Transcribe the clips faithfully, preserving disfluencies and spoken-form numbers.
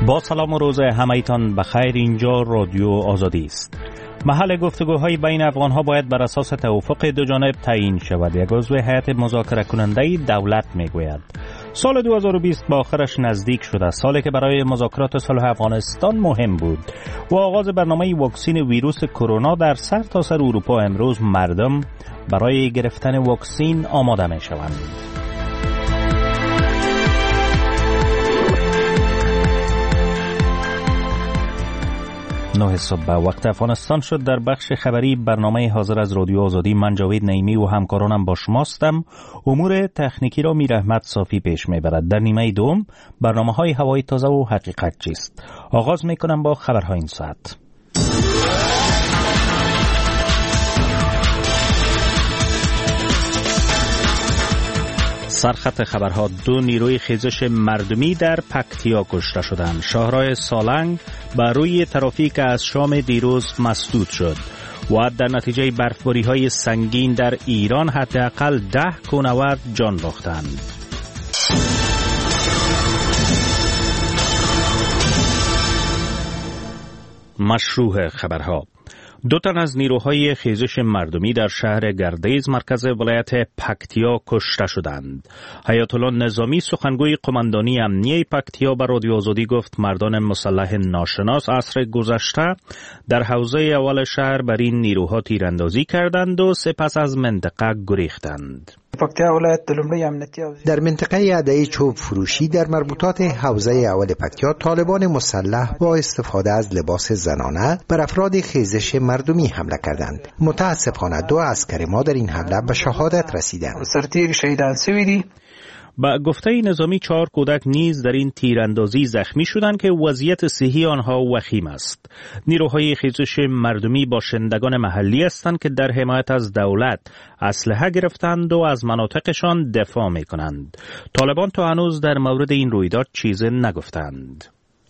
با سلام و روز همه‌تان بخیر. اینجا رادیو آزادی است. محل گفتگوهای بین افغانها باید بر اساس توافق دو جانب تعیین شود. یک عضو هیئت مذاکره کننده دولت میگوید سال دو هزار و بیست با آخرش نزدیک شده، سالی که برای مذاکرات صلح افغانستان مهم بود و آغاز برنامه واکسین ویروس کرونا در سرتاسر اروپا. امروز مردم برای گرفتن واکسین آماده میشوند. نه صبح وقت افغانستان شد. در بخش خبری برنامه حاضر از رادیو آزادی من جاوید نعیمی و همکارانم با شماستم. امور تکنیکی را میر احمد صافی پیش میبرد. در نیمه دوم برنامه های هوای تازه و حقیقت چیست. آغاز میکنم با خبرهای این ساعت. سرخط خبرها: دو نیروی خیزش مردمی در پکتیا کشته شدند. شاهراه سالنگ بر روی ترافیک از شام دیروز مسدود شد و در نتیجه برفباری های سنگین در ایران حداقل ده کوهنورد جان باختند. مشروع خبرها: دو تن از نیروهای خیزش مردمی در شهر گردیز مرکز ولایت پکتیا کشته شدند. حیات الله نظامی سخنگوی قماندانی امنیه پکتیا به رادیو آزادی گفت مردان مسلح ناشناس عصر گذشته در حوزه اول شهر بر این نیروها تیراندازی کردند و سپس از منطقه گریختند. در منطقه عدهی چوب فروشی در مربوطات حوزه اول پکتیا طالبان مسلح با استفاده از لباس زنانه بر افراد خیزش مردمی حمله کردند. متاسفانه دو عسکر ما در این حمله به شهادت رسیدند. با گفته نظامی چهار کودک نیز در این تیراندازی زخمی شدند که وضعیت صحی آنها وخیم است. نیروهای خیزش مردمی باشندگان محلی هستند که در حمایت از دولت اسلحه گرفتند و از مناطقشان دفاع می کنند. طالبان تا هنوز در مورد این رویداد چیزی نگفتند.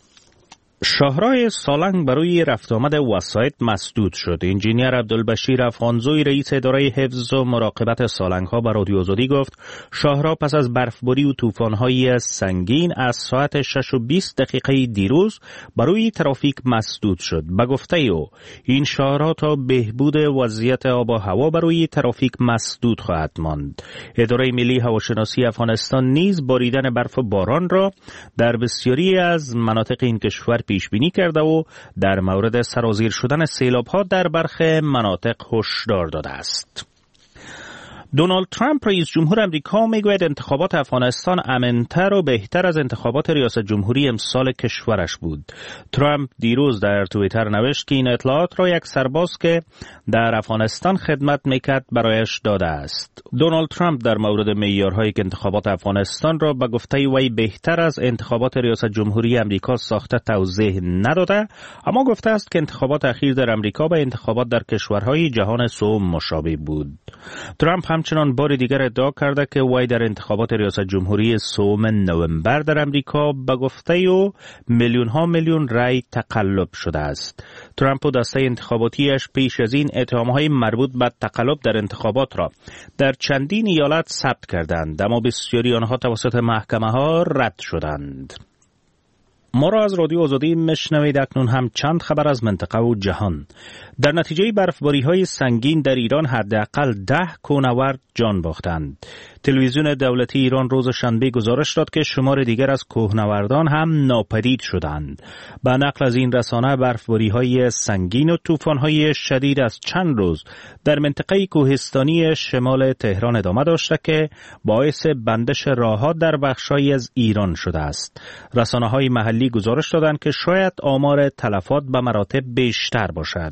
شاهراه سالنگ برای رفت آمد وسایط مسدود شد. انجینیر عبدالبشیر افغانزوی رئیس اداره حفظ و مراقبت سالنگ ها به رادیو آزادی گفت شاهراه پس از برفباری و طوفان‌های سنگین از ساعت شش و بیست دقیقه دیروز برای ترافیک مسدود شد. به گفته او این شاهراه تا بهبود وضعیت آب و هوا برای ترافیک مسدود خواهد ماند. اداره ملی هواشناسی افغانستان نیز باریدن برف و باران را در بسیاری از مناطق این کشور پیش بینی کرده و در مورد سرازیر شدن سیلاب‌ها در برخی مناطق هشدار داده است. دونالد ترامپ رئیس جمهور امریکا میگوید انتخابات افغانستان امن‌تر و بهتر از انتخابات ریاست جمهوری امسال کشورش بود. ترامپ دیروز در توییتر نوشت که این اطلاعات را یک سرباز که در افغانستان خدمت میکرد برایش داده است. دونالد ترامپ در مورد معیارهایی که انتخابات افغانستان را به گفته وی بهتر از انتخابات ریاست جمهوری امریکا ساخته توضیح نداده، اما گفته است که انتخابات اخیر در امریکا به انتخابات در کشورهای جهان سوم مشابه بود. ترامپ هم همچنان بار دیگر ادعا کرده که وی در انتخابات ریاست جمهوری سوم نوامبر در امریکا به گفته او میلیون ها میلیون رای تقلب شده است. ترامپ و دسته انتخاباتیش پیش از این اتهامهای مربوط به تقلب در انتخابات را در چندین ایالت ثبت کردند، اما بسیاری آنها توسط محکمه ها رد شدند. ما را از رادیو آزادی مشنوید. اکنون هم چند خبر از منطقه و جهان. در نتیجه برفباری های سنگین در ایران حداقل ده کوهنورد جان باختند. تلویزیون دولتی ایران روز شنبه گزارش داد که شمار دیگر از کوهنوردان هم ناپدید شدند. به نقل از این رسانه برفباری های سنگین و طوفان های شدید از چند روز در منطقه کوهستانی شمال تهران ادامه داشته که باعث بندش راه‌ها در بخش‌هایی از ایران شده است. رسانه‌های محلی گزارش دادند که شاید آمار تلفات به مراتب بیشتر باشد.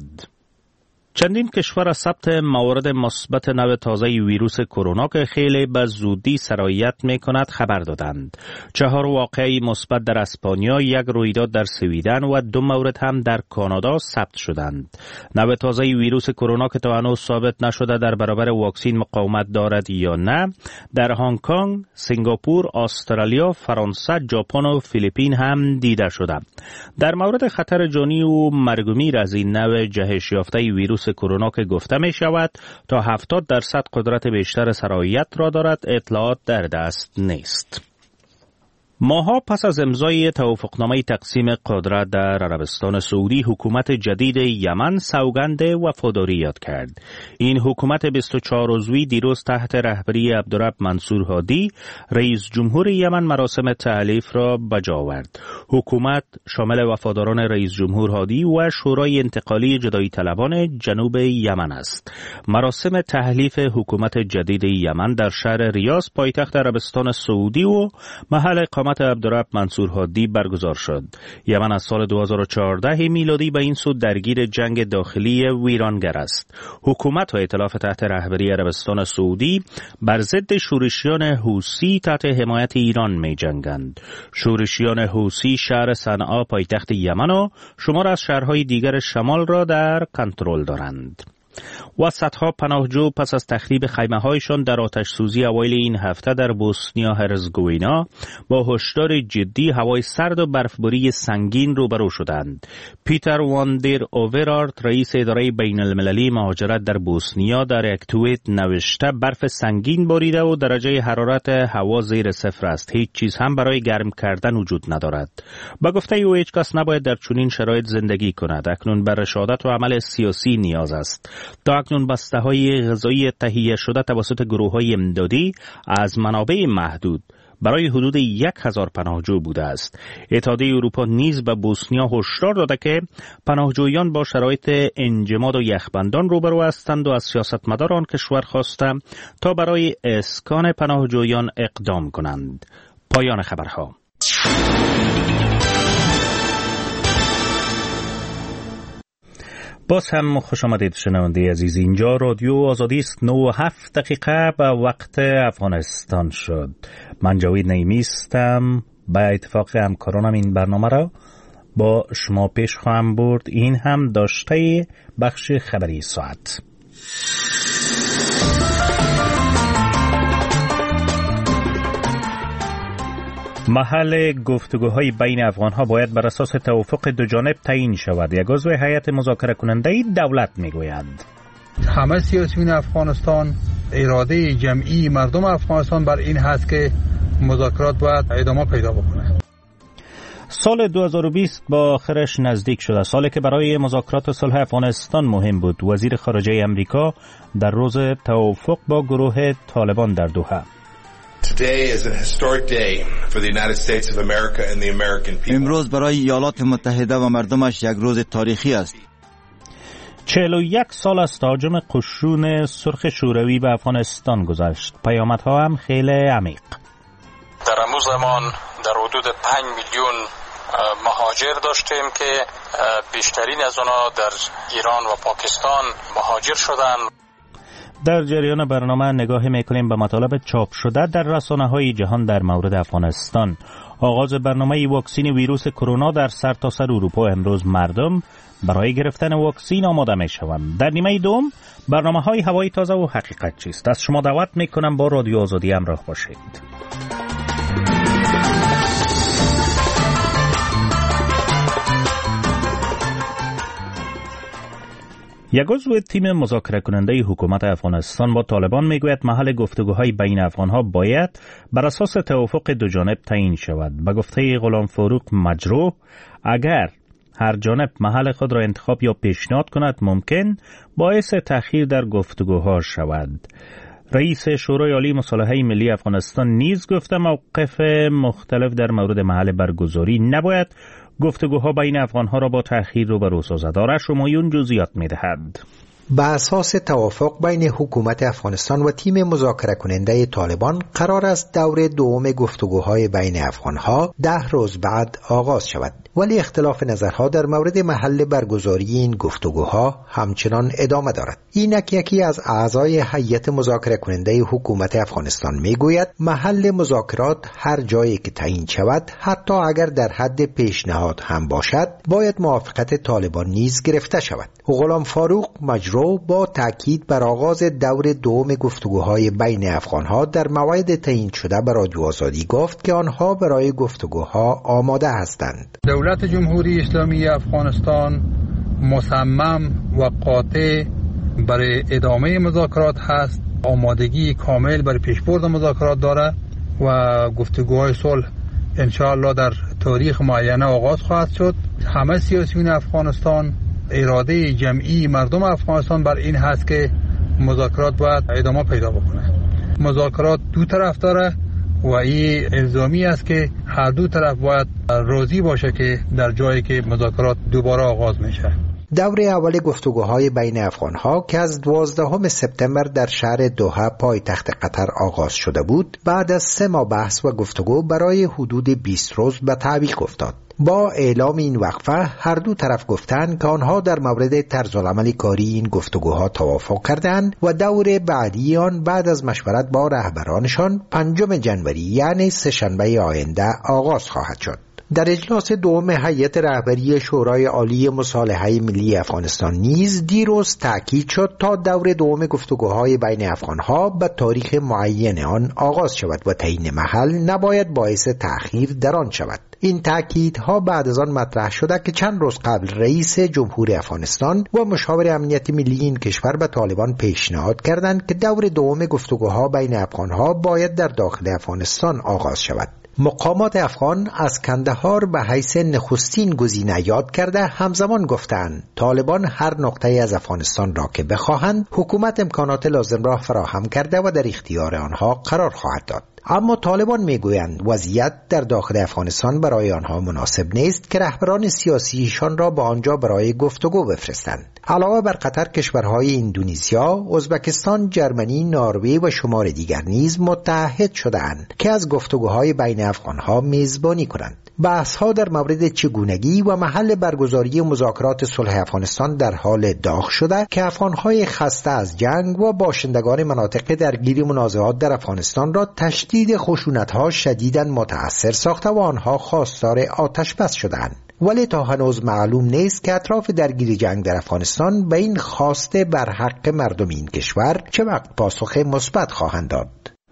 چندین کشور از ثبت موارد مثبت نوع تازه ویروس کرونا که خیلی به زودی سرایت می‌کند خبر دادند. چهار واقعه مثبت در اسپانیا، یک رویداد در سویدن و دو مورد هم در کانادا ثبت شدند. نوع تازه ویروس کرونا که تا هنوز ثابت نشده در برابر واکسن مقاومت دارد یا نه، در هنگ کنگ، سنگاپور، استرالیا، فرانسه، ژاپن و فیلیپین هم دیده شده. در مورد خطر جانی و مرگ و میر از این نوع جهش یافته ویروس کرونا که گفته می شود تا هفتاد درصد قدرت بیشتر سرایت را دارد، اطلاعات در دست نیست. ماها پس از امضای توافقنامه تقسیم قدرت در عربستان سعودی، حکومت جدید یمن سوگند وفاداری یاد کرد. این حکومت بیست و چهار عضوی دیروز تحت رهبری عبدالرب منصور هادی، رئیس جمهور یمن، مراسم تألیف را بجا آورد. حکومت شامل وفاداران رئیس جمهور هادی و شورای انتقالی جدایی طلبان جنوب یمن است. مراسم تألیف حکومت جدید یمن در شهر ریاض، پایتخت عربستان سعودی و محل اقامت عبدالرب منصور هادی برگزار شد. یمن از سال دو هزار و چهارده میلادی به این سو درگیر جنگ داخلی ویرانگر است. حکومت و ائتلاف تحت رهبری عربستان سعودی بر ضد شورشیان حوثی تحت حمایت ایران می جنگند. شورشیان حوثی شهر صنعا پایتخت یمن و شمار از شهرهای دیگر شمال را در کنترل دارند. و صدها پناهجو پس از تخریب خیمه‌هایشان در آتش سوزی اوایل این هفته در بوسنیا هرزگوینا با هشدار جدی هوای سرد و برفباری سنگین روبرو شدند. پیتر واندر اوورارت، رئیس اداره بین المللی مهاجرت در بوسنیا، در یک توییت نوشته برف سنگین باریده و درجه حرارت هوا زیر صفر است. هیچ چیز هم برای گرم کردن وجود ندارد. با گفته او هیچ کس نباید در چنین شرایط زندگی کند. اکنون بر رشادت و عمل سیاسی نیاز است. تا اکنون بسته‌های غذایی تهیه شده توسط گروه‌های امدادی از منابع محدود برای حدود یک هزار پناهجو بوده است. اتحادیه اروپا نیز به بوسنیا هشدار داده که پناهجویان با شرایط انجماد و یخبندان روبرو هستند و از سیاستمدار آن کشور خواستند تا برای اسکان پناهجویان اقدام کنند. پایان خبرها. باز هم خوش آمدید شنونده عزیز. اینجا رادیو آزادی است. نه و هفت دقیقه به وقت افغانستان شد. من جاوید نعیمی هستم. به اتفاق همکارانم این برنامه را با شما پیش خواهم برد. این هم داشته بخش خبری ساعت. محل گفتگوهای بین افغانها باید بر اساس توافق دو جانب تعیین شود. یک عضو هیئت مذاکره کننده دولت میگوید همه سیاسیون افغانستان، اراده جمعی مردم افغانستان بر این هست که مذاکرات باید ادامه پیدا بکنه. سال دو هزار و بیست با آخرش نزدیک شده، سالی که برای مذاکرات صلح افغانستان مهم بود. وزیر خارجه امریکا در روز توافق با گروه طالبان در دوحه: امروز برای ایالات متحده و مردمش یک روز تاریخی است. چهل و یک سال از تهاجم قشون سرخ شوروی به افغانستان گذشت. پیامدها هم خیلی عمیق. در همون زمان در حدود پنج میلیون مهاجر داشتیم که بیشترین از اونا در ایران و پاکستان مهاجر شدند. در جریان برنامه نگاهی میکنیم به مطالب چاپ شده در رسانه‌های جهان در مورد افغانستان. آغاز برنامه واکسن ویروس کرونا در سرتاسر اروپا. امروز مردم برای گرفتن واکسن آماده میشوند. در نیمه دوم برنامه‌های هوای تازه و حقیقت چیست. از شما دعوت میکنم با رادیو آزادی همراه باشید. یک عضو تیم مذاکره کننده حکومت افغانستان با طالبان میگوید محل گفتگوهای بین افغانها باید بر اساس توافق دو جانب تعیین شود. به گفته غلام فاروق مجروح، اگر هر جانب محل خود را انتخاب یا پیشنهاد کند ممکن باعث تأخیر در گفتگوها شود. رئیس شورای عالی مصالحه ملی افغانستان نیز گفته موقف مختلف در مورد محل برگزاری نباید گفتگوها بین افغانها را با تأخیر روبرو سازد. آرش همایون جزئیات می‌دهد. به اساس توافق بین حکومت افغانستان و تیم مذاکره کننده طالبان قرار است دور دوم گفتگوهای بین افغانها ده روز بعد آغاز شود، ولی اختلاف نظرها در مورد محل برگزاری این گفتگوها همچنان ادامه دارد. اینک یکی از اعضای هیئت مذاکره کننده حکومت افغانستان میگوید محل مذاکرات هر جایی که تعیین شود، حتی اگر در حد پیشنهاد هم باشد، باید موافقت طالبان نیز گرفته شود. غلام فاروق مجروح با تاکید بر آغاز دور دوم گفتگوهای بین افغانها در موعد تعیین شده به رادیو آزادی گفت که آنها برای گفتگوها آماده هستند. دولت جمهوری اسلامی افغانستان مصمم و قاطع برای ادامه مذاکرات هست، آمادگی کامل برای پیشبرد مذاکرات دارد و گفتگوهای صلح انشاءالله در تاریخ معینه آغاز خواهد شد. همه سیاسیون افغانستان، اراده جمعی مردم افغانستان بر این هست که مذاکرات باید ادامه پیدا بکنه. مذاکرات دو طرف داره و این الزامی است که هر دو طرف باید راضی باشه که در جایی که مذاکرات دوباره آغاز میشه. دوره اول گفتگوهای بین افغانها که از دوازدهم سپتامبر در شهر دوحه پایتخت قطر آغاز شده بود، بعد از سه ماه بحث و گفتگو برای حدود بیست روز به تعویق افتاد. با اعلام این وقفه هر دو طرف گفتند که آنها در مورد طرز العمل کاری این گفتگوها توافق کردند و دور بعدی آن بعد از مشورت با رهبرانشان پنجم جنوری یعنی سه‌شنبه آینده آغاز خواهد شد. در اجلاس دوم هیئت رهبری شورای عالی مصالحه ملی افغانستان نیز دیروز تاکید شد تا دور دوم گفتگوهای بین افغانها به تاریخ معین آن آغاز شود و تعیین محل نباید باعث تأخیر در آن شود. این تاکیدها بعد از آن مطرح شده که چند روز قبل رئیس جمهور افغانستان و مشاور امنیت ملی این کشور به طالبان پیشنهاد کردند که دور دوم گفتگوها بین افغانها باید در داخل افغانستان آغاز شود. مقامات افغان از کندهار به حیث نخستین گزینه یاد کرده همزمان گفتند طالبان هر نقطه از افغانستان را که بخواهند حکومت امکانات لازم را فراهم کرده و در اختیار آنها قرار خواهد داد. اما طالبان میگویند وضعیت در داخل افغانستان برای آنها مناسب نیست که رهبران سیاسیشان را به آنجا برای گفتگو بفرستند. علاوه بر قطر، کشورهای اندونزیا، ازبکستان، جرمنی، نروژ و شمار دیگر نیز متحد شده‌اند که از گفتگوهای بین افغانها میزبانی کنند. بحث‌ها در مورد چگونگی و محل برگزاری مذاکرات صلح افغانستان در حال داغ شده که افغانهای خسته از جنگ و باشندگان مناطق درگیر منازعات در افغانستان را تشدید خشونت‌ها شدیداً متأثر ساخته و آنها خواستار آتش بس شده‌اند. ولی تا هنوز معلوم نیست که اطراف درگیر جنگ در افغانستان به این خواسته بر حق مردم این کشور چه وقت پاسخ مثبت خواهند داد.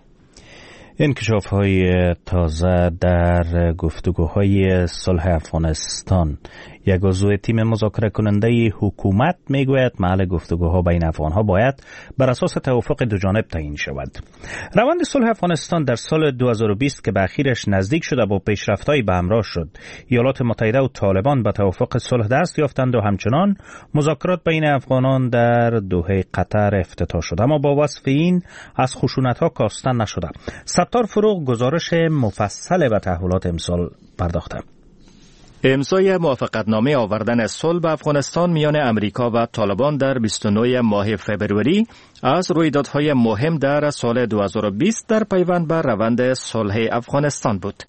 انکشاف‌های تازه در گفتگوهای صلح افغانستان. یک عضو تیم مذاکره کننده حکومت میگوید محل گفتگوها بین افغانها باید بر اساس توافق دو جانب تعیین شود. روند صلح افغانستان در سال دو هزار و بیست که به اخیرش نزدیک شده با پیشرفت‌های به همراه شد. ایالات متحده و طالبان به توافق صلح دست یافتند و همچنان مذاکرات بین افغانان در دوحه قطر افتتاح شد، اما با وصف این از خشونت‌ها کاستن نشده. ستار فروغ گزارش مفصل به تحولات امسال پرداخته. امضای موافقتنامه آوردن صلح به افغانستان میان امریکا و طالبان در بیست و نه ماه فبروری از رویدادهای مهم در سال دو هزار و بیست در پیوند به روند صلح افغانستان بود.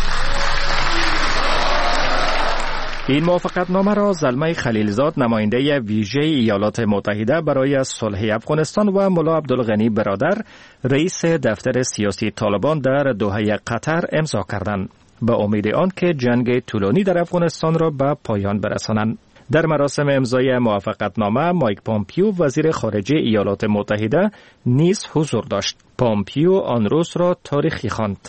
این موافقتنامه را زلمه خلیلزاد، نماینده ویژه ایالات متحده برای صلح افغانستان، و ملا عبدالغنی برادر، رئیس دفتر سیاسی طالبان در دوحه قطر امضا کردند به امید آن که جنگ طولانی در افغانستان را به پایان برسانند. در مراسم امضای موافقتنامه مایک پومپیو، وزیر خارجه ایالات متحده، نیز حضور داشت. پومپیو آن روز را تاریخی خواند.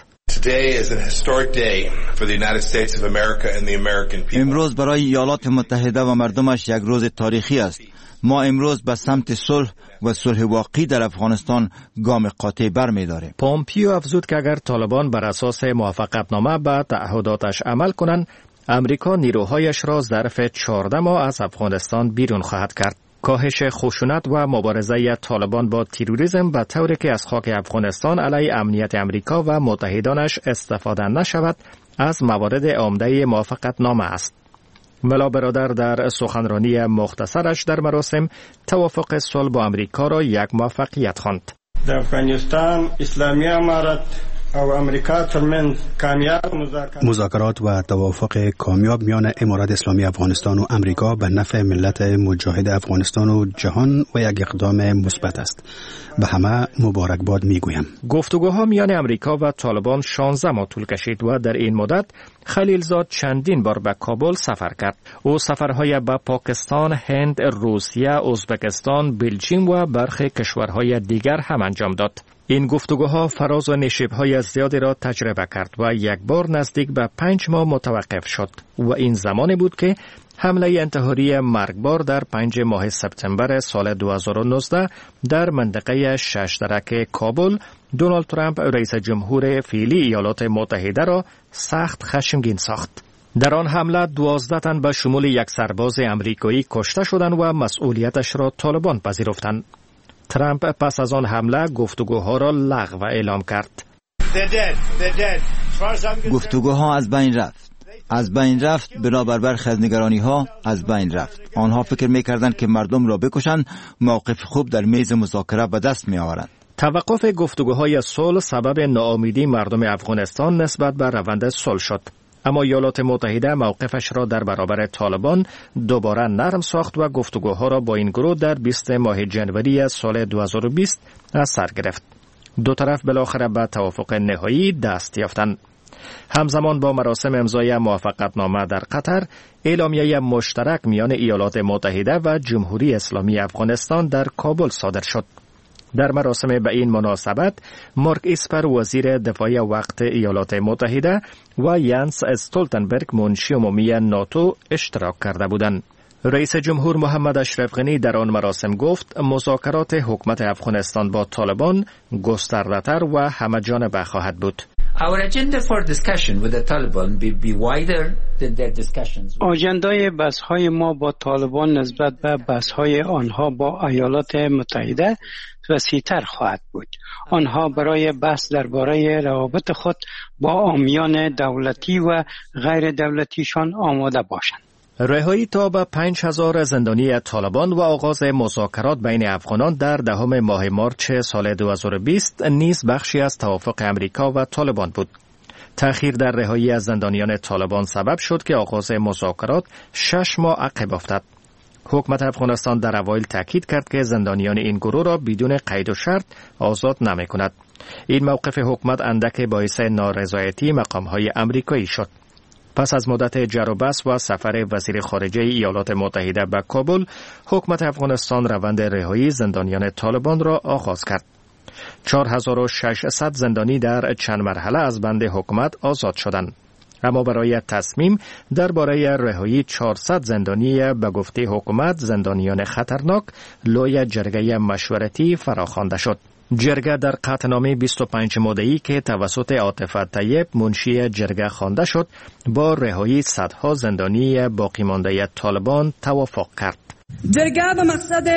امروز برای ایالات متحده و مردمش یک روز تاریخی است. ما امروز به سمت صلح و صلح واقعی در افغانستان گام قاطع برمی‌داریم. پومپیو افزود که اگر طالبان بر اساس موافقتنامه به تعهداتش عمل کنند، امریکا نیروهایش را ظرف چهارده ماه از افغانستان بیرون خواهد کرد. کاهش خشونت و مبارزه طالبان با تروریسم به طوری که از خاک افغانستان علیه امنیت امریکا و متحدانش استفاده نشود از موارد عمده موافقتنامه است. ملا برادر در سخنرانی مختصرش در مراسم توافق صلح با امریکا را یک موفقیت خواند. در افغانستان اسلامی امارت او امریکا ترمن کامیاب مذاکرات و توافق کامیاب میان امارت اسلامی افغانستان و امریکا به نفع ملت مجاهد افغانستان و جهان و یک اقدام مثبت است. به همه مبارکباد میگویم. گفتگوها میان امریکا و طالبان شانزده ماه طول کشید و در این مدت خلیلزاد چندین بار به کابل سفر کرد. او سفرهای به پاکستان، هند، روسیه، ازبکستان، بلژیم و برخی کشورهای دیگر هم انجام داد. این گفتگوها فراز و نشیب‌های زیادی را تجربه کرد و یک بار نزدیک به پنج ماه متوقف شد و این زمانی بود که حمله انتحاری مرگبار در پنج ماه سپتامبر سال دو هزار و نوزده در منطقه شش درک کابل دونالد ترامپ رئیس جمهور فعلی ایالات متحده را سخت خشمگین ساخت. در آن حمله دوازده تن به شمول یک سرباز امریکایی کشته شدند و مسئولیتش را طالبان پذیرفتند. ترامپ پس از آن حمله گفتگوها را لغو اعلام کرد. گفتگوها از بین رفت. از بین رفت بنابر برخی از نگرانی ها از بین رفت. آنها فکر می‌کردند که مردم را بکشند، موقف خوب در میز مذاکره به دست می‌آورند. توقف گفتگوهای صلح سبب ناامیدی مردم افغانستان نسبت به روند صلح شد. اما ایالات متحده موقفش را در برابر طالبان دوباره نرم ساخت و گفتگوها را با این گروه در بیستم ماه جنوری سال دو هزار و بیست از سر گرفت. دو طرف بالاخره به توافق نهایی دست یافتند. همزمان با مراسم امضای موافقتنامه در قطر، اعلامیه مشترک میان ایالات متحده و جمهوری اسلامی افغانستان در کابل صادر شد. در مراسم به این مناسبت، مارک اسپر وزیر دفاع وقت ایالات متحده و یانس استولتنبرگ منشی عمومی ناتو اشتراک کرده بودند. رئیس جمهور محمد اشرف غنی در آن مراسم گفت مذاکرات حکومت افغانستان با طالبان گسترده‌تر و همه‌جانبه خواهد بود. Our agenda for discussion with the Taliban will be wider than their discussions. آژندای بحث‌های ما با طالبان نسبت به بحث‌های آنها با ایالات متحده وسیع‌تر خواهد بود. آنها برای بحث درباره روابط خود با عامیان دولتی و غیر دولتیشان آماده باشند. رهایی تا به پنج هزار زندانی طالبان و آغاز مذاکرات بین افغانان در دهم ماه مارچ سال دو هزار و بیست نیز بخشی از توافق امریکا و طالبان بود. تأخیر در رهایی از زندانیان طالبان سبب شد که آغاز مذاکرات شش ماه عقب افتاد. حکومت افغانستان در اوایل تاکید کرد که زندانیان این گروه را بدون قید و شرط آزاد نمی‌کند. این موقف حکومت اندک باعث نارضایتی مقام‌های امریکایی شد. پس از مدت جر و بحث و سفر وزیر خارجه ایالات متحده به کابل، حکومت افغانستان روند رهایی زندانیان طالبان را آغاز کرد. چهار هزار و ششصد زندانی در چند مرحله از بند حکومت آزاد شدند. اما برای تصمیم درباره رهایی چهارصد زندانی به گفته حکومت زندانیان خطرناک، لوی جرگه مشورتی فراخوانده شد. جرگه در قطعنامه بیست و پنج ماده‌ای که توسط عاطف طیب منشی جرگه خوانده شد، با رهایی صدها زندانی باقی مانده طالبان توافق کرد. جرگه به مقصد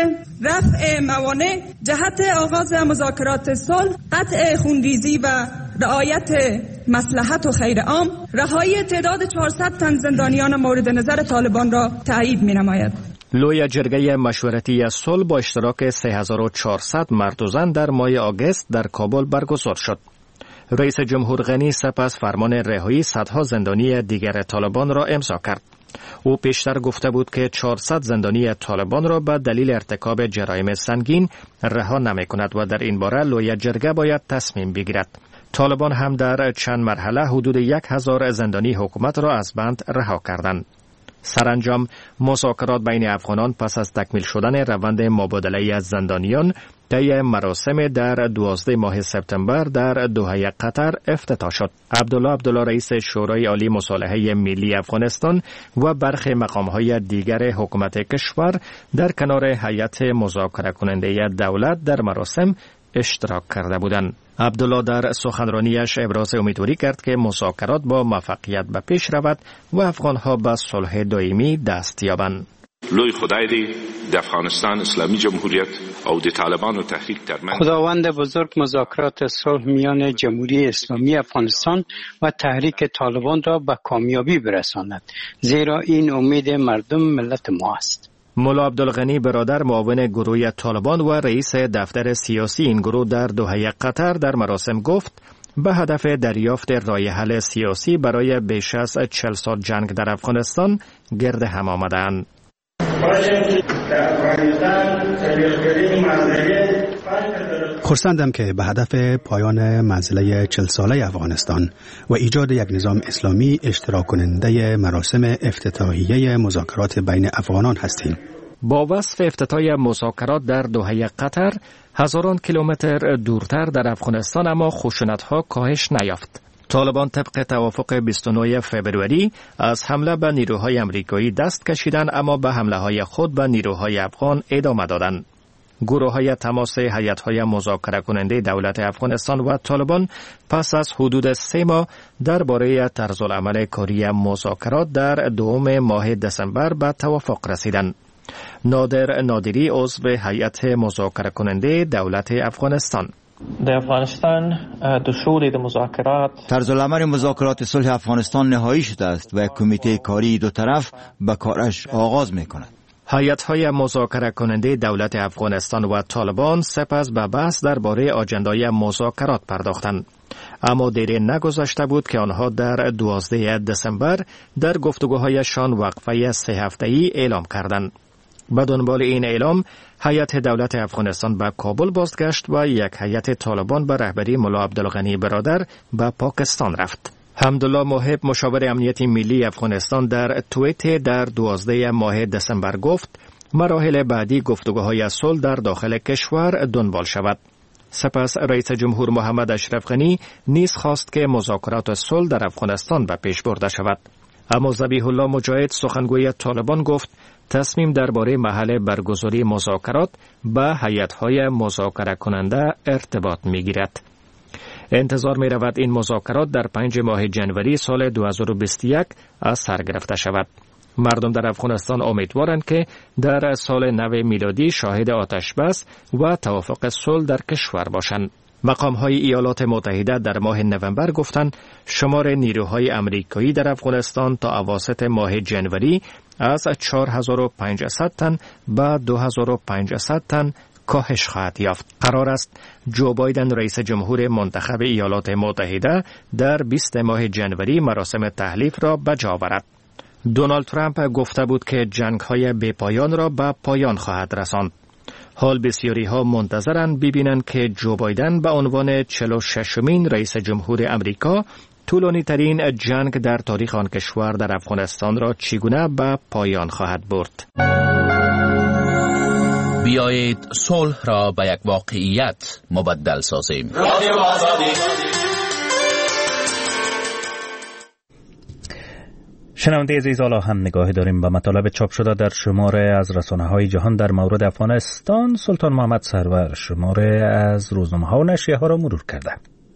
رفع موانع جهت آغاز مذاکرات صلح، قطع خونریزی و رعایت مصلحت و خیر عام، رهایی تعداد چهارصد تن زندانیان مورد نظر طالبان را تایید می‌نماید. لوی جرگه مشورتی صلح با اشتراک سه هزار و چهارصد مرد و زن در ماه آگوست در کابل برگزار شد. رئیس جمهور غنی سپس فرمان رهایی صدها زندانی دیگر طالبان را امضا کرد. او پیشتر گفته بود که چهارصد زندانی طالبان را به دلیل ارتکاب جرایم سنگین رها نمی‌کند و در این باره لوی جرگه باید تصمیم بگیرد. طالبان هم در چند مرحله حدود یک هزار زندانی حکومت را از بند رها کردند. سرانجام مذاکرات بین افغانان پس از تکمیل شدن روند مبادله از زندانیان طی مراسم در دوازده ماه سپتامبر در دوحه قطر افتتاح شد. عبدالله عبدالله رئیس شورای عالی مصالحه ملی افغانستان و برخی مقام‌های دیگر حکومت کشور در کنار هیئت مذاکره کننده دولت در مراسم اشتراک کرده بودند. عبدالله در سخنرانیش ابراز امیدواری کرد که مذاکرات با موفقیت به پیش رود و افغانها به صلح دائمی دست یابند. لوی خدای دی د افغانستان اسلامی جمهوریت او د طالبانو تحریک ترمن خداوند بزرگ مذاکرات صلح میان جمهوری اسلامی افغانستان و تحریک طالبان را به کامیابی برساند، زیرا این امید مردم ملت ما است. مولا عبدالغنی برادر معاون گروه طالبان و رئیس دفتر سیاسی این گروه در دوحه قطر در مراسم گفت به هدف دریافت راه حل سیاسی برای بیش از چهل سال جنگ در افغانستان گرد هم آمدند. خرسندم که به هدف پایان منزله چهل ساله افغانستان و ایجاد یک نظام اسلامی اشتراک کننده مراسم افتتاحیه مذاکرات بین افغانان هستیم. با وصف افتتاح مذاکرات در دوحه قطر، هزاران کیلومتر دورتر در افغانستان اما خشونت‌ها کاهش نیافت. طالبان طبق توافق بیست و نه فوریه از حمله به نیروهای امریکایی دست کشیدند، اما به حمله های خود به نیروهای افغان ادامه دادند. گروه های تماس هیئت های مذاکره کننده دولت افغانستان و طالبان پس از حدود سه ماه درباره طرز العمل کاری مذاکرات در دوم ماه دسامبر به توافق رسیدند. نادر نادری عضو هیئت مذاکره کننده دولت افغانستان: در افغانستان دستور مذاکرات طرز العمل مذاکرات صلح افغانستان نهایی شده است و کمیته کاری دو طرف به کارش آغاز می‌کند. هیئت‌های مذاکره کننده دولت افغانستان و طالبان سپس به بحث درباره آجندای مذاکرات پرداختند. اما دیری نگذشته بود که آنها در دوازده دسامبر در گفتگوهایشان وقفه سه هفته‌ای اعلام کردند. به دنبال این اعلام، هیئت دولت افغانستان به کابل بازگشت و یک هیئت طالبان به رهبری ملا عبدالغنی برادر به پاکستان رفت. حمدالله محب، مشاور امنیت ملی افغانستان، در توییت در دوازده ماه دسامبر گفت مراحل بعدی گفتگوهای صلح در داخل کشور دنبال شود. سپس رئیس جمهور محمد اشرف غنی نیز خواست که مذاکرات صلح در افغانستان به پیش برده شود. اما ذبیح الله مجاهد، سخنگوی طالبان، گفت تصمیم درباره محل برگزاری مذاکرات به هیئت‌های مذاکره کننده ارتباط می‌گیرد. انتظار می رود این مذاکرات در پنج ماه جنوری سال دو هزار و بیست و یک از سر گرفته شود. مردم در افغانستان امیدوارند که در سال نو میلادی شاهد آتش بس و توافق صلح در کشور باشند. مقام‌های ایالات متحده در ماه نوامبر گفتند شمار نیروهای امریکایی در افغانستان تا اواسط ماه جنوری از چهار هزار و پانصد تن به دو هزار و پانصد تن کاهش خواهد یافت. قرار است جو بایدن رئیس جمهور منتخب ایالات متحده در بیست ماه جنوری مراسم تحلیف را به جا آورد. دونالد ترامپ گفته بود که جنگ‌های بی‌پایان را به پایان خواهد رساند. حال بسیاری ها منتظرند ببینند که جو بایدن به عنوان چهل و ششمین رئیس جمهور امریکا طولانی ترین جنگ در تاریخ آن کشور در افغانستان را چگونه به پایان خواهد برد. بیایید صلح را به یک واقعیت مبدل سازیم. شنونده عزیز، حالا هم نگاهی داریم به مطالب چاپ شده در شماره از رسانه‌های جهان در مورد افغانستان. سلطان محمد سرور شماره از روزنامه‌ها و نشریه‌ها را مرور کرده.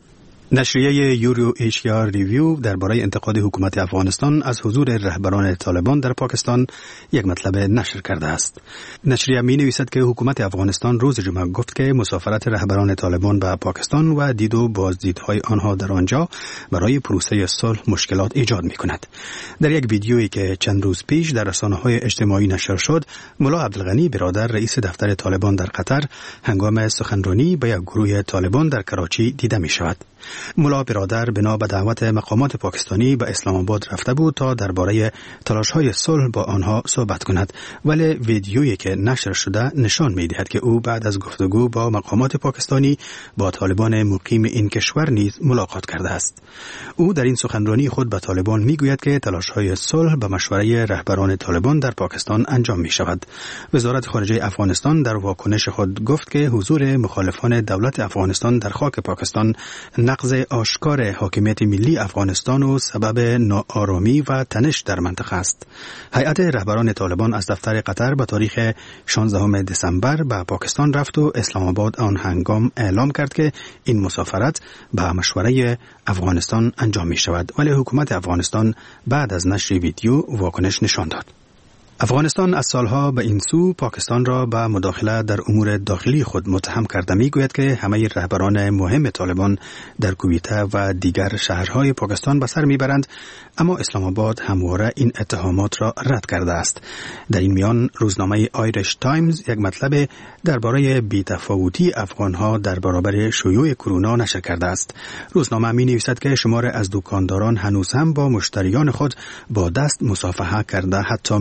نشریه یورو ایشیا ریویو درباره انتقاد حکومت افغانستان از حضور رهبران طالبان در پاکستان یک مطلب نشر کرده است. نشریه می نویسد که حکومت افغانستان روز جمعه گفت که مسافرت رهبران طالبان به پاکستان و دید و بازدیدهای آنها در آنجا برای پروسه صلح مشکلات ایجاد می کند. در یک ویدیویی که چند روز پیش در رسانه‌های اجتماعی نشر شد، ملا عبدالغنی برادر رئیس دفتر طالبان در قطر هنگام سخنرانی به یک گروه طالبان در کراچی دیده می شود. ملا برادر بنا به دعوت مقامات پاکستانی به اسلام آباد رفته بود تا درباره تلاش‌های صلح با آنها صحبت کند، ولی ویدیویی که نشر شده نشان می‌دهد که او بعد از گفتگو با مقامات پاکستانی با طالبان مقیم این کشور نیز ملاقات کرده است. او در این سخنرانی خود به طالبان می‌گوید که تلاش‌های صلح به مشورت رهبران طالبان در پاکستان انجام می‌شود. وزارت خارجه افغانستان در واکنش خود گفت که حضور مخالفان دولت افغانستان در خاک پاکستان نقض آشکار حاکمیت ملی افغانستان و سبب ناآرامی و تنش در منطقه است. هیئت رهبران طالبان از دفتر قطر به تاریخ شانزدهم دسامبر به پاکستان رفت و اسلام آباد آن هنگام اعلام کرد که این مسافرت به مشورت افغانستان انجام می شود، ولی حکومت افغانستان بعد از نشر ویدیو واکنش نشان داد. افغانستان از سالها به این سو پاکستان را به مداخله در امور داخلی خود متهم کرده میگوید که همه رهبران مهم طالبان در کویته و دیگر شهرهای پاکستان به سر میبرند، اما اسلام آباد همواره این اتهامات را رد کرده است. در این میان روزنامه آیرش تایمز یک مطلب درباره بی‌تفاوتی افغانها در برابر شیوع کرونا نشر کرده است. روزنامه می نویسد که شمار از دکانداران هنوز هم با مشتریان خود با دست مصافحه کرده، حتی میگویند که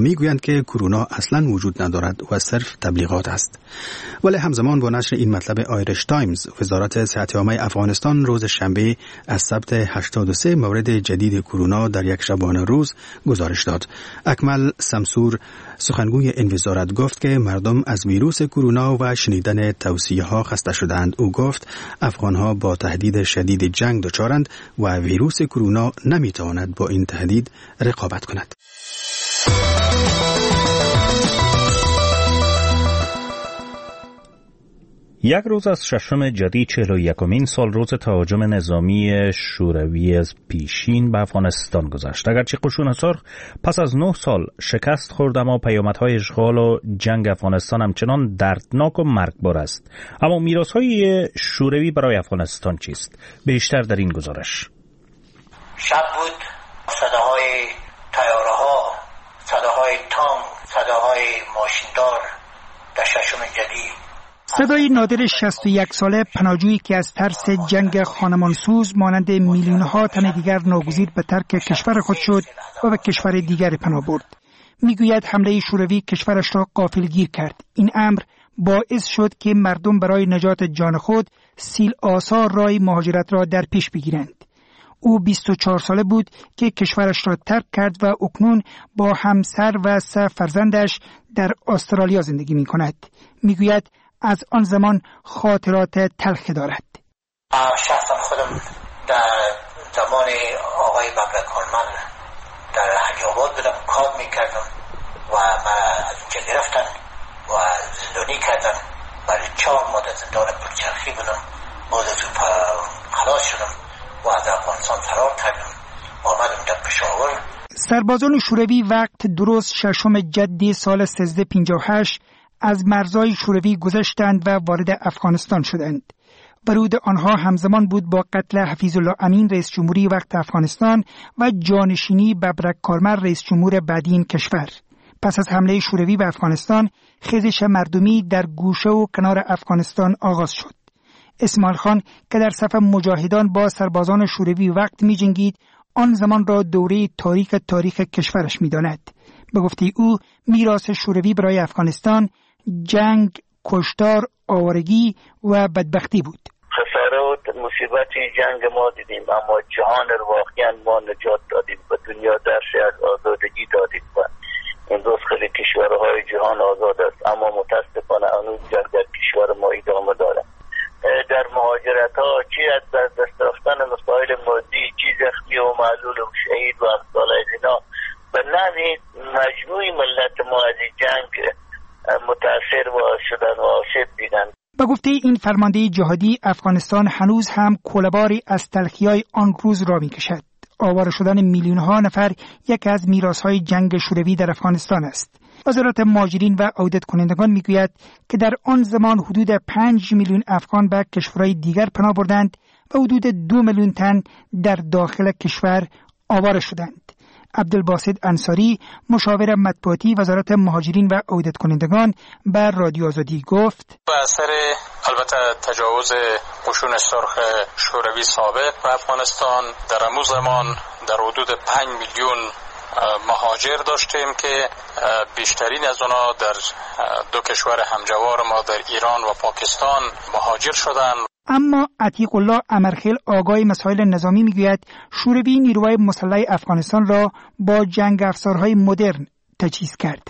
که کرونا اصلا وجود ندارد و صرف تبلیغات است. ولی همزمان با نشر این مطلب آیرش تایمز، وزارت صحت عامه افغانستان روز شنبه از ثبت هشتاد و سه مورد جدید کرونا در یک شبانه روز گزارش داد. اکمل سمسور سخنگوی این وزارت گفت که مردم از ویروس کرونا و شنیدن توصیه ها خسته شدند. او گفت افغان ها با تهدید شدید جنگ دچارند و ویروس کرونا نمیتواند با این تهدید رقابت کند. یک روز از ششم جدی چهل و یکمین سال روز تهاجم نظامی شوروی از پیشین به افغانستان گذشت. اگرچه قشون سرخ پس از نه سال شکست خورد، اما پیامدهای اشغال و جنگ افغانستان همچنان دردناک و مرگبار است. اما میراث‌های شوروی برای افغانستان چیست؟ بیشتر در این گزارش. شب بود، صداهای طیاره‌ها، صداهای تانک، صداهای ماشیندار در ششم جدی. صدای نادر شصت و یک ساله پناهجویی که از ترس جنگ خانمانسوز مانند میلیون‌ها تن دیگر ناگزیر به ترک کشور خود شد و به کشور دیگر پناه برد. میگوید حمله شوروی کشورش را غافلگیر کرد. این امر باعث شد که مردم برای نجات جان خود سیل آثار راه مهاجرت را در پیش بگیرند. او بیست و چهار ساله بود که کشورش را ترک کرد و اکنون با همسر و سه فرزندش در استرالیا زندگی می کند. میگوید از آن زمان خاطرات تلخی دارد. شخصا خودم در زمان آقای ببرک کارمن در حجابات بودم، کار میکردم و من از اینجا گرفتن و زندانی کردن. برای چهار ماه زندان پرچرخی بودم. باز از خلاص شدم و از افغانستان فرار کردم. آمدم در پشاور. سربازان شوروی وقت درست ششم جدی سال سیزده پنجاه و هشت از مرزهای شوروی گذشتند و وارد افغانستان شدند. ورود آنها همزمان بود با قتل حفیظ الله امین رئیس جمهوری وقت افغانستان و جانشینی ببرک کارمل رئیس جمهور بعدی این کشور. پس از حمله شوروی به افغانستان، خیزش مردمی در گوشه و کنار افغانستان آغاز شد. اسماعیل خان که در صف مجاهدان با سربازان شوروی وقت می جنگید، آن زمان را دوره تاریک تاریخ کشورش می داند. به گفته او، میراث شوروی برای افغانستان جنگ، کشتار، آوارگی و بدبختی بود. خساره و مصیبتی جنگ ما دیدیم، اما جهان رو واقعا ما نجات دادیم و دنیا درش از آزادگی دادیم و این روز خیلی کشورهای جهان آزاد است، اما متاسفانه هنوز جنگ در کشور ما ادامه داره. در مهاجرت ها چی از دست رفتن مسائل مادی، چی زخمی و معلول و شهید و امثال از اینا، به نحوی مجموعی ملت ما از این جنگ متاثر و شدن و آسیب دیدن. به گفته این فرمانده جهادی، افغانستان هنوز هم کوله‌باری از تلخی‌های آن روز را می‌کشد. آواره شدن میلیون‌ها نفر یکی از میراث‌های جنگ شوروی در افغانستان است. وزارت مهاجرین و عودت کنندگان میگوید که در آن زمان حدود پنج میلیون افغان به کشورهای دیگر پناه بردند و حدود دو میلیون تن در داخل کشور آواره شدند. عبدالباسط انصاری، مشاور مطبوعاتی وزارت مهاجرین و عودت کنندگان، بر رادیو آزادی گفت: به اثر البته تجاوز قشون سرخ شوروی سابق به افغانستان، در همون زمان در حدود پنج میلیون مهاجر داشتیم که بیشترین از آنها در دو کشور همجوار ما در ایران و پاکستان مهاجر شدند. اما عتیق الله امرخیل، آگاه مسائل نظامی، میگوید شوروی نیروهای مسلح افغانستان را با جنگ افزارهای مدرن تجهیز کرد.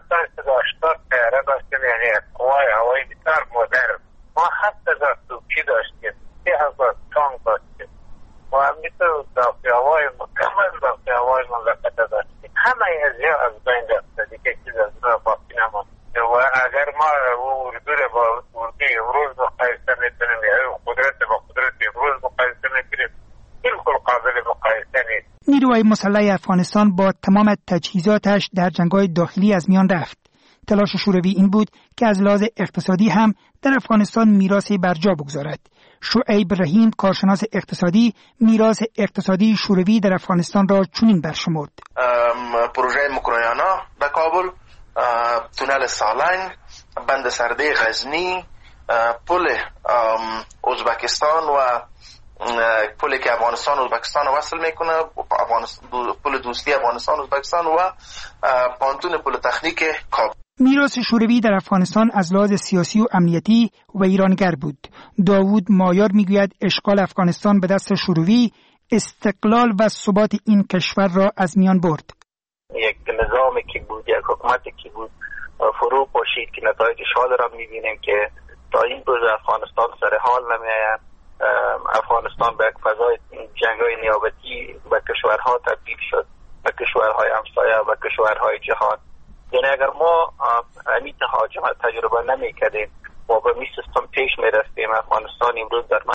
طیاره داشتیم، یعنی قوای هوایی بسیار مدرن. ما هفت هزار توپچی داشتیم، سه هزار تانک داشتیم و همینطور دافعه‌های مکمل دافعه‌های مملکت داشتیم. همه ازیا از بین رفته، دیگه چیز از ما باقی نماند. و اگر ما اردو را با اردو امروز مقایسه میکنیم یا قدرت با قدرت امروز مقایسه میکنیم، بالکل قابل مقایسه نیست. نیروهای مسلح افغانستان با تمام تجهیزاتش در جنگ‌های داخلی از میان رفت. تلاش شوروی این بود که از لحاظ اقتصادی هم در افغانستان میراثی بر جا بگذارد. شعیب رحیم، کارشناس اقتصادی، میراث اقتصادی شوروی در افغانستان را چنین برشمرد: پروژه مکرویانا در کابل، تونل سالنگ، بند سرده غزنی، پل ازبکستان و پلی که افغانستان و ازبکستان وصل میکنه، پل دوستی افغانستان و ازبکستان و پانتون پل تکنیک کابل. میراث شوروی در افغانستان از لحاظ سیاسی و امنیتی و ایرانگر بود. داوود مایار میگوید اشغال افغانستان به دست شوروی استقلال و ثبات این کشور را از میان برد. یک نظامی که بود، یک حکومتی که بود فرو پاشید که نتایجش حال را میبینیم که تا این روز افغانستان سر حال نمیآید. افغانستان به یک فضای جنگ‌های نیابتی و کشورها تبدیل شد، به کشورهای همسایه و کشورهای جهان. یعنی اگر ما همین تجربه نمی‌کردیم و به این سیستم پیش می‌رفتیم، افغانستان امروز در